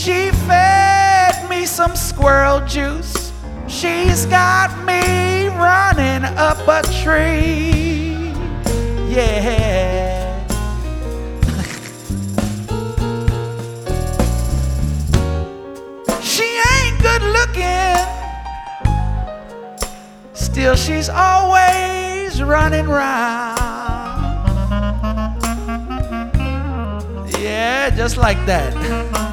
She fed me some squirrel juice. She's got me running up a tree. Yeah. She ain't good looking, still she's always running round. Yeah, just like that.